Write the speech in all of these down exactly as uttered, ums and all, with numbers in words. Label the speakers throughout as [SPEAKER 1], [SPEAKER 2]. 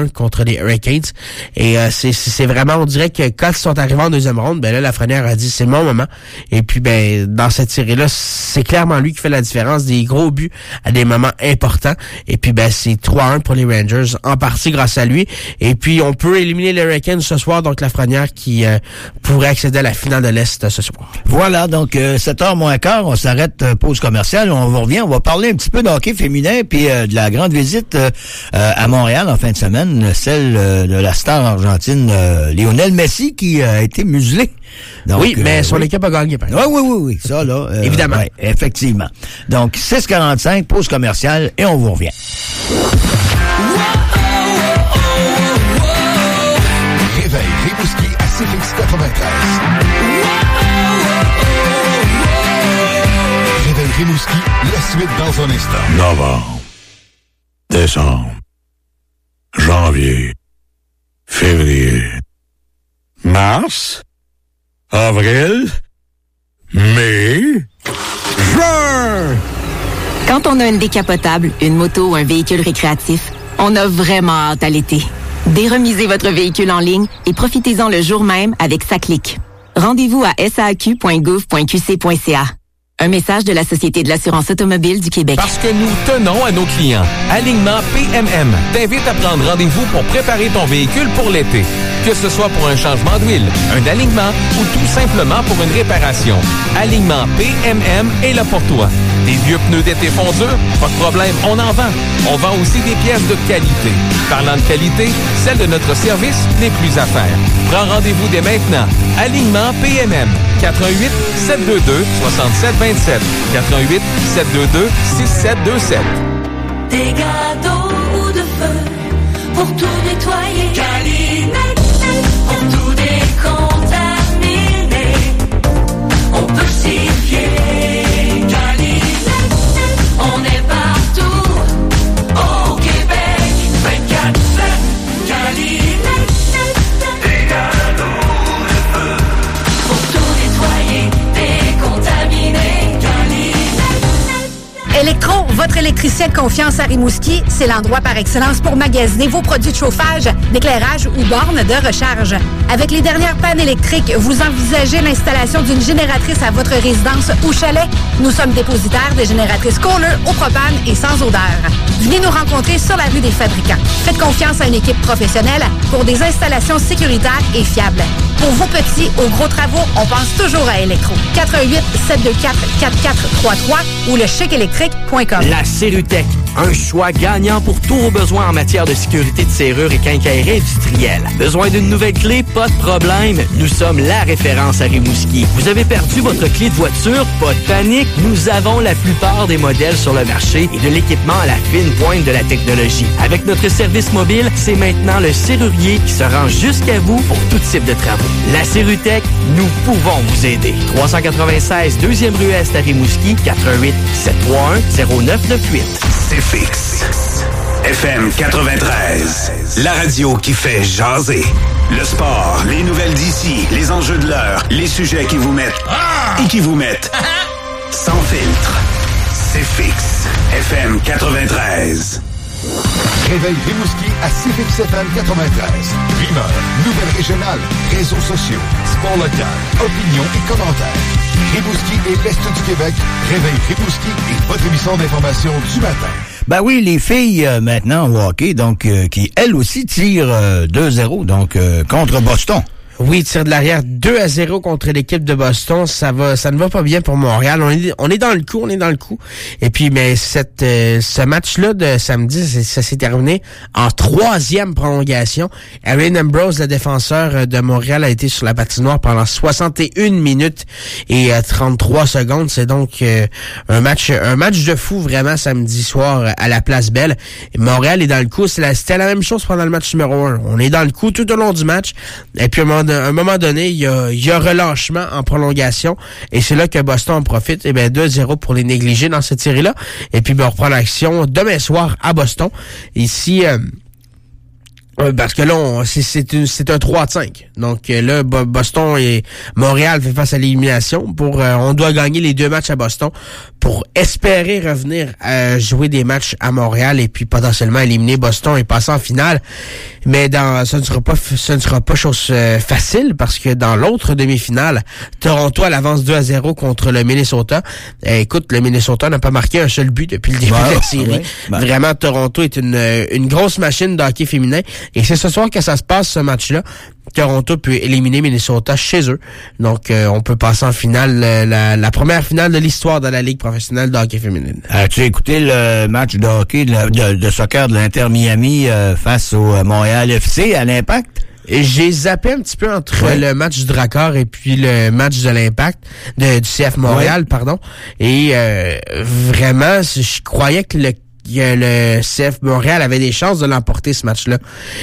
[SPEAKER 1] un contre les Hurricanes. Et euh, c'est, c'est vraiment, on dirait que quand ils sont arrivés en deuxième ronde, ben là, Lafrenière a dit c'est mon moment. Et puis, ben, dans cette série-là, c'est clairement lui qui fait la différence, des gros buts à des moments importants. Et puis, ben, c'est trois un pour les Rangers, en partie grâce à lui. Et puis, on peut éliminer les Hurricanes ce soir, donc Lafrenière qui euh, pourrait accéder à la finale de l'Est ce soir.
[SPEAKER 2] Voilà, donc euh, sept heures moins quart, on s'arrête, euh, pause commerciale, on revient, on va parler un petit peu de hockey féminin, puis euh, de la grande visite euh, euh, à Montréal en fin de semaine, celle euh, de la star argentine euh, Lionel Messi qui euh, a été muselé. Donc,
[SPEAKER 1] oui, mais
[SPEAKER 2] euh,
[SPEAKER 1] son
[SPEAKER 2] oui.
[SPEAKER 1] équipe a gagné.
[SPEAKER 2] Oui, oui, oui, oui, ça là. Euh,
[SPEAKER 1] Évidemment.
[SPEAKER 2] Ouais, effectivement. Donc, six quarante-cinq, pause commerciale, et on vous revient.
[SPEAKER 3] Réveil Rimouski à C F X quatre-vingt-treize. Réveil Rimouski, la suite dans un instant.
[SPEAKER 4] Novembre, décembre, janvier, février, mars, avril, mai, juin.
[SPEAKER 5] Quand on a une décapotable, une moto ou un véhicule récréatif, on a vraiment hâte à l'été. Déremisez votre véhicule en ligne et profitez-en le jour même avec SACLIC. Rendez-vous à s a a q point gouv point q c point c a. Un message de la Société de l'assurance automobile du Québec.
[SPEAKER 6] Parce que nous tenons à nos clients. Alignement P M M t'invite à prendre rendez-vous pour préparer ton véhicule pour l'été. Que ce soit pour un changement d'huile, un alignement ou tout simplement pour une réparation. Alignement P M M est là pour toi. Des vieux pneus d'été font dur? Pas de problème, on en vend. On vend aussi des pièces de qualité. Parlant de qualité, celle de notre service n'est plus à faire. Prends rendez-vous dès maintenant. Alignement P M M. quatre un huit, sept deux deux, six sept deux sept. quatre un huit, sept deux deux, six sept deux sept.
[SPEAKER 7] Des gâteaux ou de feu pour tout nettoyer. Calinette, pour tout décontaminer. On peut s'y fier. Calinette, on est partout au Québec. vingt-quatre sept. Calinette, des gâteaux de feu pour tout nettoyer, décontaminer.
[SPEAKER 8] Électro, votre électricien de confiance à Rimouski, c'est l'endroit par excellence pour magasiner vos produits de chauffage, d'éclairage ou bornes de recharge. Avec les dernières pannes électriques, vous envisagez l'installation d'une génératrice à votre résidence ou chalet? Nous sommes dépositaires de génératrices Kohler au propane et sans odeur. Venez nous rencontrer sur la rue des Fabricants. Faites confiance à une équipe professionnelle pour des installations sécuritaires et fiables. Pour vos petits ou gros travaux, on pense toujours à Électro. quatre un huit, sept deux quatre, quatre quatre trois trois ou le chic électrique point com.
[SPEAKER 9] La Serrutech, un choix gagnant pour tous vos besoins en matière de sécurité de serrure et quincaillerie industrielle. Besoin d'une nouvelle clé? Pas de problème. Nous sommes la référence à Rimouski. Vous avez perdu votre clé de voiture? Pas de panique. Nous avons la plupart des modèles sur le marché et de l'équipement à la fine pointe de la technologie. Avec notre service mobile, c'est maintenant le serrurier qui se rend jusqu'à vous pour tout type de travaux. La Serrutech, nous pouvons vous aider. trois cent quatre-vingt-seize, deuxième rue Est à Rimouski, quatre un huit, sept trois un, zéro neuf neuf huit.
[SPEAKER 10] C'est fixe. F M quatre-vingt-treize, la radio qui fait jaser. Le sport, les nouvelles d'ici, les enjeux de l'heure, les sujets qui vous mettent ah! et qui vous mettent sans filtre. C'est fixe. F M quatre-vingt-treize.
[SPEAKER 3] Réveil Rimouski à C F X F M quatre-vingt-treize. Rumeurs, nouvelles régionales, réseaux sociaux, sport local, opinions et commentaires. Rimouski et l'Est du Québec. Réveil Rimouski est votre émission d'information du matin.
[SPEAKER 2] Ben oui, les filles euh, maintenant au hockey, donc euh, qui elles aussi tirent euh, deux zéro, donc euh, contre Boston.
[SPEAKER 1] Oui, tir de l'arrière deux à zéro contre l'équipe de Boston. Ça va, ça ne va pas bien pour Montréal. On est, on est dans le coup, on est dans le coup. Et puis, mais cette, euh, ce match-là de samedi, ça s'est terminé en troisième prolongation. Aaron Ambrose, le défenseur de Montréal, a été sur la patinoire pendant soixante et une minutes et euh, trente-trois secondes. C'est donc euh, un match, un match de fou vraiment samedi soir à la Place Belle. Et Montréal est dans le coup. C'est la, c'était la même chose pendant le match numéro un. On est dans le coup tout au long du match. Et puis, à un moment À un moment donné, il y a, il y a relâchement en prolongation et c'est là que Boston en profite. Et bien deux zéro pour les négliger dans cette série-là. Et puis ben, on reprend l'action demain soir à Boston. Ici, euh, Euh, parce que là, on, c'est, c'est, une, c'est un trois à cinq. Donc euh, là, Boston et Montréal fait face à l'élimination. Pour, euh, on doit gagner les deux matchs à Boston pour espérer revenir à jouer des matchs à Montréal et puis potentiellement éliminer Boston et passer en finale. Mais dans, ça ne sera pas, ce ne sera pas chose euh, facile parce que dans l'autre demi-finale, Toronto elle avance deux à zéro contre le Minnesota. Euh, écoute, le Minnesota n'a pas marqué un seul but depuis le début
[SPEAKER 2] bah,
[SPEAKER 1] de la série.
[SPEAKER 2] ouais, bah.
[SPEAKER 1] Vraiment, Toronto est une, une grosse machine de hockey féminin. Et c'est ce soir que ça se passe, ce match-là. Toronto peut éliminer Minnesota chez eux. Donc, euh, on peut passer en finale, euh, la, la première finale de l'histoire de la Ligue professionnelle de hockey féminine.
[SPEAKER 2] As-tu écouté le match de hockey, de, de, de soccer de l'Inter Miami euh, face au Montréal F C à l'Impact?
[SPEAKER 1] Et j'ai zappé un petit peu entre
[SPEAKER 2] ouais.
[SPEAKER 1] le match du Drakkar et puis le match de l'Impact, de, du C F Montréal, ouais. pardon. Et euh, vraiment, je croyais que le le C F Montréal avait des chances de l'emporter ce match-là.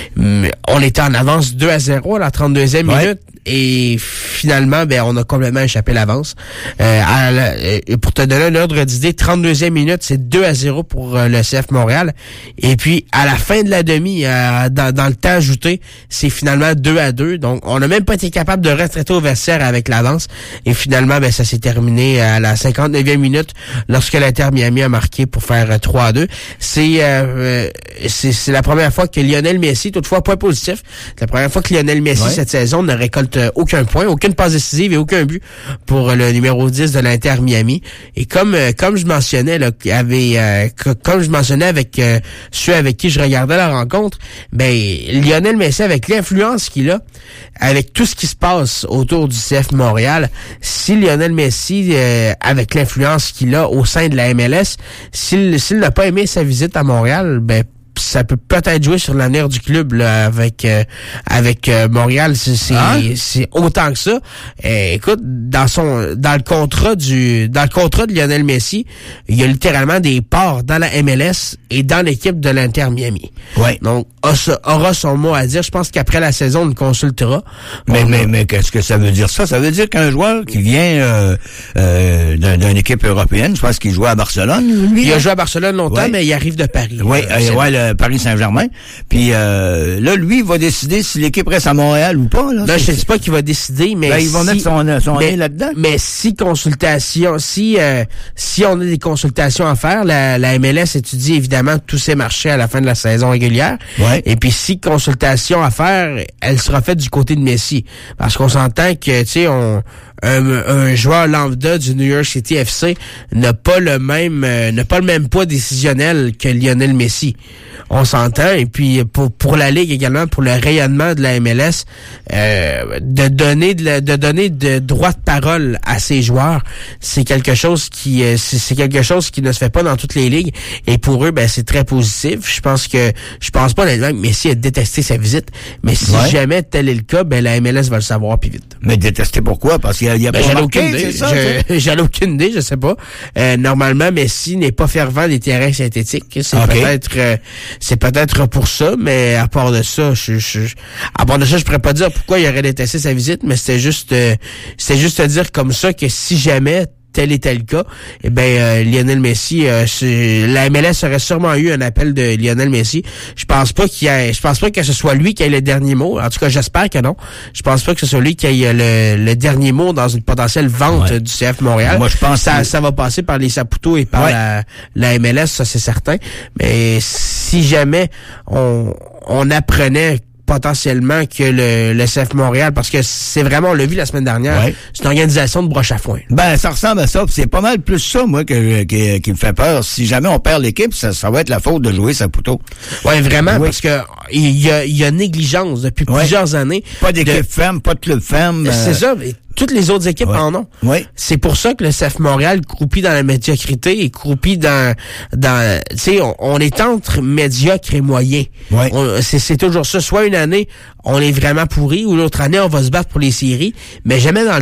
[SPEAKER 1] On était en avance deux à zéro à la trente-deuxième
[SPEAKER 2] ouais.
[SPEAKER 1] minute et finalement, ben on a complètement échappé l'avance. Euh, à la, et pour te donner un ordre d'idée, trente-deuxième minute, c'est deux à zéro pour euh, le C F Montréal. Et puis, à la fin de la demi, euh, dans, dans le temps ajouté, c'est finalement deux à deux. Donc, on n'a même pas été capable de retraiter au vestiaire avec l'avance. Et finalement, ben ça s'est terminé à la cinquante-neuvième minute lorsque l'Inter Miami a marqué pour faire trois à deux. C'est, euh, c'est c'est la première fois que Lionel Messi, toutefois point positif, c'est la première fois que Lionel Messi ouais. cette saison ne récolte aucun point, aucune passe décisive et aucun but pour le numéro dix de l'Inter Miami. Et comme comme je mentionnais là, avait euh, comme je mentionnais avec euh, ceux avec qui je regardais la rencontre, ben Lionel Messi avec l'influence qu'il a, avec tout ce qui se passe autour du C F Montréal, si Lionel Messi euh, avec l'influence qu'il a au sein de la M L S, s'il s'il n'a pas aimé sa visite à Montréal, ben ça peut peut-être jouer sur l'avenir du club là, avec euh, avec euh, Montréal. C'est c'est, hein? c'est autant que ça. Euh, écoute, dans son dans le contrat du dans le contrat de Lionel Messi, il y a littéralement des parts dans la M L S et dans l'équipe de l'Inter Miami.
[SPEAKER 2] Ouais.
[SPEAKER 1] Donc aura son mot à dire. Je pense qu'après la saison, on le consultera.
[SPEAKER 2] Mais
[SPEAKER 1] on
[SPEAKER 2] mais
[SPEAKER 1] a...
[SPEAKER 2] mais qu'est-ce que ça veut dire ça? Ça veut dire qu'un joueur qui vient euh, euh, d'un, d'une équipe européenne, je pense qu'il jouait à Barcelone. Lui,
[SPEAKER 1] il a joué à Barcelone longtemps, ouais. mais il arrive de Paris.
[SPEAKER 2] Oui, euh, ouais, le Paris Saint-Germain. Puis euh, là, lui, il va décider si l'équipe reste à Montréal ou pas. Là,
[SPEAKER 1] là je ne dis pas qu'il va décider, mais
[SPEAKER 2] ben, ils vont
[SPEAKER 1] si,
[SPEAKER 2] mettre son, son
[SPEAKER 1] mais,
[SPEAKER 2] nez là-dedans.
[SPEAKER 1] Mais si consultation, si euh, si on a des consultations à faire, la, la M L S étudie évidemment tous ses marchés à la fin de la saison régulière.
[SPEAKER 2] Ouais.
[SPEAKER 1] Et puis si consultation à faire, elle sera faite du côté de Messi, parce qu'on s'entend que tu sais on Un, un joueur lambda du New York City F C n'a pas le même euh, n'a pas le même poids décisionnel que Lionel Messi. On s'entend. Et puis pour pour la Ligue également, pour le rayonnement de la M L S, euh, de donner de, la, de donner de droit de parole à ces joueurs, c'est quelque chose qui euh, c'est, c'est quelque chose qui ne se fait pas dans toutes les ligues. Et pour eux, ben c'est très positif. Je pense que je pense pas honnêtement que Messi a détesté sa visite, mais si ouais. jamais tel est le cas, ben la M L S va le savoir plus vite.
[SPEAKER 2] Mais détester pourquoi? Parce qu'il y a, il y a
[SPEAKER 1] ben,
[SPEAKER 2] pas
[SPEAKER 1] j'en ai
[SPEAKER 2] marqué,
[SPEAKER 1] aucune idée.
[SPEAKER 2] ça,
[SPEAKER 1] je, j'en ai aucune idée, je sais pas. Euh, normalement, Messi n'est pas fervent des terrains synthétiques. C'est okay. peut-être euh, c'est peut-être pour ça, mais à part de ça, je, je, à part de ça, je pourrais pas dire pourquoi il aurait détesté sa visite, mais c'était juste euh, c'était juste à dire comme ça que si jamais tel était le cas, eh ben euh, Lionel Messi, euh, la M L S aurait sûrement eu un appel de Lionel Messi. Je pense pas qu'il y ait, je pense pas que ce soit lui qui ait le dernier mot. En tout cas, j'espère que non. Je pense pas que ce soit lui qui ait le, le dernier mot dans une potentielle vente ouais. du C F Montréal.
[SPEAKER 2] Moi, je pense
[SPEAKER 1] ça,
[SPEAKER 2] que...
[SPEAKER 1] ça va passer par les Saputo et par ouais. la, la M L S, ça c'est certain. Mais si jamais on, on apprenait potentiellement que le, le C F Montréal, parce que c'est vraiment, on l'a vu la semaine dernière, ouais. c'est une organisation de broche à foin.
[SPEAKER 2] Ben, ça ressemble à ça, c'est pas mal plus ça, moi, que, que, qui me fait peur. Si jamais on perd l'équipe, ça, ça va être la faute de jouer Saputo.
[SPEAKER 1] Ouais, vraiment, oui. parce que il y a, il y a négligence depuis ouais. plusieurs années.
[SPEAKER 2] Pas d'équipe de... femme, pas de club femme.
[SPEAKER 1] C'est euh... ça, mais toutes les autres équipes
[SPEAKER 2] ouais.
[SPEAKER 1] en ont.
[SPEAKER 2] Ouais.
[SPEAKER 1] C'est pour ça que le C F Montréal croupit dans la médiocrité et croupit dans, dans, tu sais, on, on est entre médiocre et moyen.
[SPEAKER 2] Ouais.
[SPEAKER 1] On, c'est, c'est toujours ça. Soit une année, on est vraiment pourri, ou l'autre année, on va se battre pour les séries, mais jamais dans le top.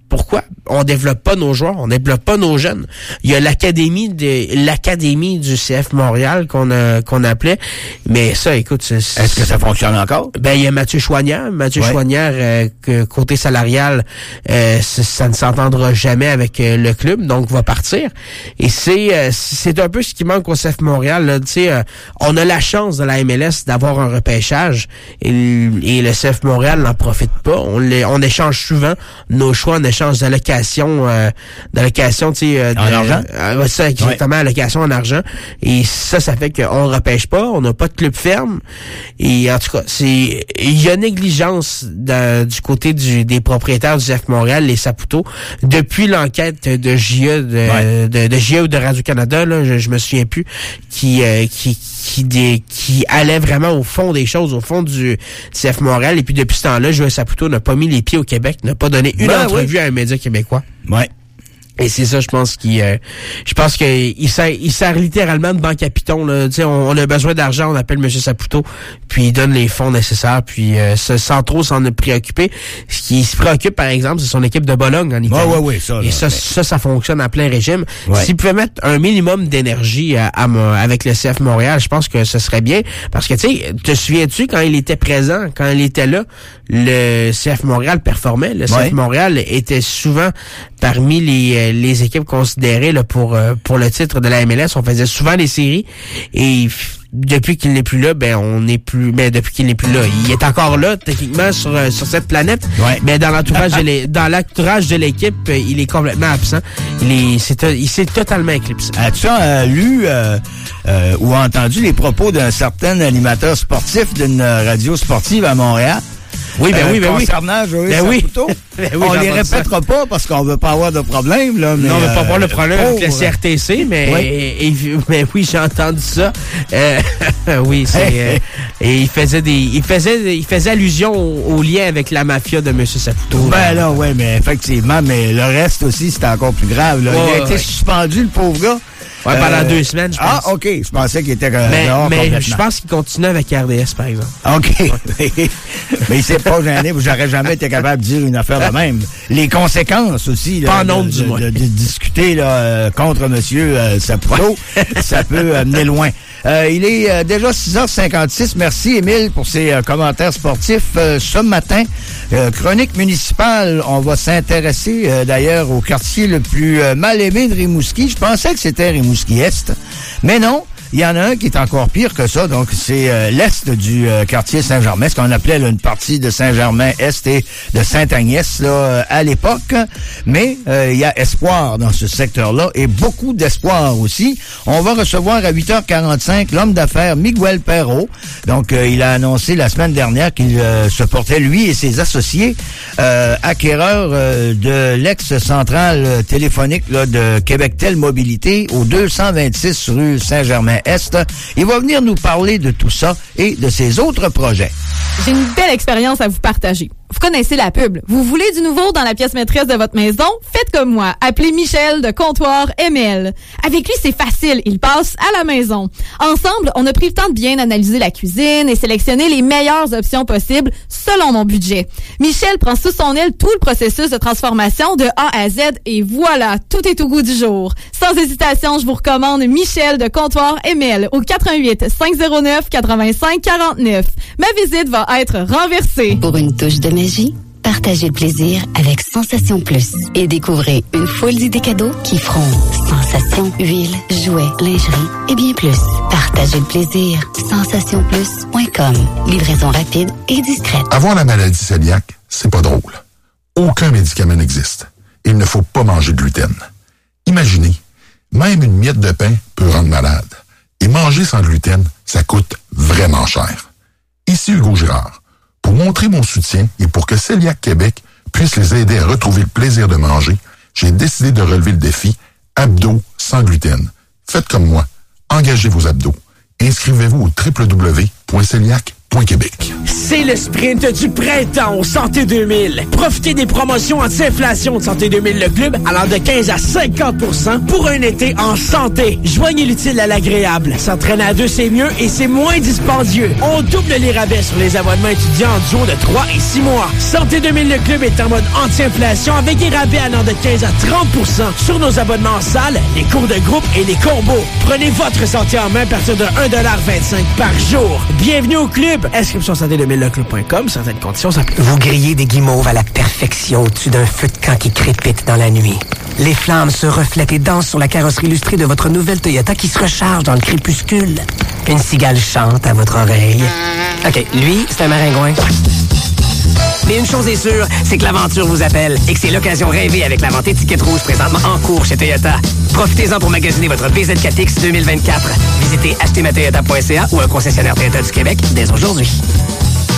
[SPEAKER 1] Pourquoi? On développe pas nos joueurs, on développe pas nos jeunes. Il y a l'académie de l'académie du C F Montréal qu'on a, qu'on appelait, mais ça, écoute, c'est, c'est,
[SPEAKER 2] est-ce que ça fonctionne encore?
[SPEAKER 1] Ben il y a Mathieu Chouanière, Mathieu
[SPEAKER 2] ouais.
[SPEAKER 1] Chouanière euh, que, côté salarial, euh, ça, ça ne s'entendra jamais avec euh, le club, donc va partir. Et c'est euh, c'est un peu ce qui manque au C F Montréal. Là, tu sais, euh, on a la chance de la M L S d'avoir un repêchage et, et le C F Montréal n'en profite pas. On les, on échange souvent nos choix en échange d'allocations, euh, d'allocations, tu sais, euh,
[SPEAKER 2] en argent.
[SPEAKER 1] Euh, ça exactement, ouais. Allocation en argent. Et ça, ça fait qu'on ne repêche pas, on n'a pas de club ferme. Et en tout cas, c'est il y a négligence de, du côté du, des propriétaires du C F Montréal, les Saputo, depuis l'enquête de J E, de, ouais. de, de J E ou de Radio-Canada, là, je, je me souviens plus, qui, euh, qui qui des, qui allait vraiment au fond des choses, au fond du C F Montréal. Et puis depuis ce temps-là, Joël Saputo n'a pas mis les pieds au Québec, n'a pas donné une ben, entrevue oui. à un média québécois.
[SPEAKER 2] Ouais.
[SPEAKER 1] Et c'est ça, je pense qu'il, euh, je pense qu'il sert, il sert littéralement de banque à piton, là. Tu sais, on, on a besoin d'argent, on appelle M. Saputo, puis il donne les fonds nécessaires, puis euh, sans trop s'en préoccuper. Ce qui se préoccupe, par exemple, c'est son équipe de Bologne en Italie.
[SPEAKER 2] Ouais, ouais, ouais, ça, là,
[SPEAKER 1] et ça,
[SPEAKER 2] ouais.
[SPEAKER 1] ça, ça fonctionne à plein régime.
[SPEAKER 2] Ouais.
[SPEAKER 1] S'il pouvait mettre un minimum d'énergie à, à, à, avec le C F Montréal, je pense que ce serait bien. Parce que, tu sais, te souviens-tu, quand il était présent, quand il était là, le C F Montréal performait. Le ouais. C F Montréal était souvent parmi les, les équipes considérées là, pour, pour le titre de la M L S. On faisait souvent les séries. Et depuis qu'il n'est plus là, ben on n'est plus. Ben depuis qu'il n'est plus là, il est encore là techniquement sur sur cette planète.
[SPEAKER 2] Ouais.
[SPEAKER 1] Mais dans l'entourage de l'é- dans l'entourage de l'équipe, il est complètement absent. Il est, c'est, il s'est totalement éclipsé.
[SPEAKER 2] As-tu euh, lu euh, euh, ou entendu les propos d'un certain animateur sportif d'une radio sportive à Montréal?
[SPEAKER 1] Oui, ben
[SPEAKER 2] euh,
[SPEAKER 1] oui, ben oui.
[SPEAKER 2] Concernant Joël
[SPEAKER 1] ben
[SPEAKER 2] Saputo,
[SPEAKER 1] oui. ben oui,
[SPEAKER 2] on les répétera ça. Pas parce qu'on veut pas avoir de problème, là. Mais
[SPEAKER 1] non, on veut pas
[SPEAKER 2] euh,
[SPEAKER 1] avoir le problème
[SPEAKER 2] pauvre.
[SPEAKER 1] avec la C R T C, mais, oui. Et, et, mais oui, j'ai entendu ça. Euh, oui, c'est, euh, et il faisait des, il faisait, il faisait allusion au, au lien avec la mafia de M. Saputo.
[SPEAKER 2] Ben là, ouais, mais effectivement, mais le reste aussi, c'était encore plus grave, là.
[SPEAKER 1] Ouais,
[SPEAKER 2] il a été
[SPEAKER 1] ouais.
[SPEAKER 2] suspendu, le pauvre gars.
[SPEAKER 1] Ouais, pendant
[SPEAKER 2] euh,
[SPEAKER 1] deux semaines, je pense.
[SPEAKER 2] Ah, OK. Je pensais qu'il était euh,
[SPEAKER 1] mais,
[SPEAKER 2] dehors
[SPEAKER 1] mais je pense qu'il continue avec R D S, par exemple.
[SPEAKER 2] OK. Mais il s'est pas gêné. J'aurais jamais été capable de dire une affaire de même. Les conséquences aussi, là,
[SPEAKER 1] pas en
[SPEAKER 2] de,
[SPEAKER 1] honte,
[SPEAKER 2] de,
[SPEAKER 1] du moins.
[SPEAKER 2] De, de, de discuter là, euh, contre M. Euh, Saputo, ouais. Ça peut amener loin. Euh, il est euh, déjà six heures cinquante-six. Merci, Émile, pour ces euh, commentaires sportifs euh, ce matin. Euh, chronique municipale, on va s'intéresser euh, d'ailleurs au quartier le plus euh, mal aimé de Rimouski. Je pensais que c'était Rimouski-Est, mais non. Il y en a un qui est encore pire que ça, donc c'est euh, l'est du euh, quartier Saint-Germain, ce qu'on appelait là, une partie de Saint-Germain-Est et de Sainte-Agnès là, euh, à l'époque. Mais euh, il y a espoir dans ce secteur-là et beaucoup d'espoir aussi. On va recevoir à huit heures quarante-cinq l'homme d'affaires Miguel Perrault. Donc, euh, il a annoncé la semaine dernière qu'il euh, se portait, lui et ses associés, euh, acquéreurs euh, de l'ex-centrale téléphonique là, de Québec-Tel Mobilité au deux cent vingt-six rue Saint-Germain Est. Il va venir nous parler de tout ça et de ses autres projets.
[SPEAKER 11] J'ai une belle expérience à vous partager. Vous connaissez la pub. Vous voulez du nouveau dans la pièce maîtresse de votre maison? Faites comme moi. Appelez Michel de Comptoir M L. Avec lui, c'est facile. Il passe à la maison. Ensemble, on a pris le temps de bien analyser la cuisine et sélectionner les meilleures options possibles selon mon budget. Michel prend sous son aile tout le processus de transformation de A à Z et voilà, tout est au goût du jour. Sans hésitation, je vous recommande Michel de Comptoir M L au quatre un huit, cinq zéro neuf, quatre-vingt-cinq quarante-neuf. Ma visite va être renversée.
[SPEAKER 12] Pour une touche de magie, partagez le plaisir avec Sensation Plus et découvrez une foule d'idées cadeaux qui feront sensation, huile, jouets, lingerie et bien plus. Partagez le plaisir. sensation plus point com. Livraison rapide et discrète.
[SPEAKER 3] Avoir la maladie cœliaque, c'est pas drôle. Aucun médicament n'existe. Il ne faut pas manger de gluten. Imaginez, même une miette de pain peut rendre malade. Et manger sans gluten, ça coûte vraiment cher. Ici Hugo Girard. Pour montrer mon soutien et pour que Cœliaque Québec puisse les aider à retrouver le plaisir de manger, j'ai décidé de relever le défi Abdos sans gluten. Faites comme moi. Engagez vos abdos. Inscrivez-vous au w w w point celiac Québec.
[SPEAKER 1] C'est le sprint du printemps au Santé deux mille. Profitez des promotions anti-inflation de Santé deux mille Le Club allant de quinze à cinquante pour cent pour un été en santé. Joignez l'utile à l'agréable. S'entraîner à deux, c'est mieux et c'est moins dispendieux. On double les rabais sur les abonnements étudiants en duo de trois et six mois. Santé deux mille Le Club est en mode anti-inflation avec des rabais allant de quinze à trente pour cent sur nos abonnements en salle, les cours de groupe et les combos. Prenez votre santé en main à partir de un dollar vingt-cinq par jour. Bienvenue au club. Inscription santé deux mille le club point com. Certaines conditions s'appliquent.
[SPEAKER 13] Vous grillez des guimauves à la perfection au-dessus d'un feu de camp qui crépite dans la nuit. Les flammes se reflètent et dansent sur la carrosserie illustrée de votre nouvelle Toyota qui se recharge dans le crépuscule. Une cigale chante à votre oreille. OK, lui, c'est un maringouin. Mais une chose est sûre, c'est que l'aventure vous appelle et que c'est l'occasion rêvée avec la vente étiquette rouge présentement en cours chez Toyota. Profitez-en pour magasiner votre B Z quatre X deux mille vingt-quatre. Visitez acheter ma toyota point c a ou un concessionnaire Toyota du Québec dès aujourd'hui.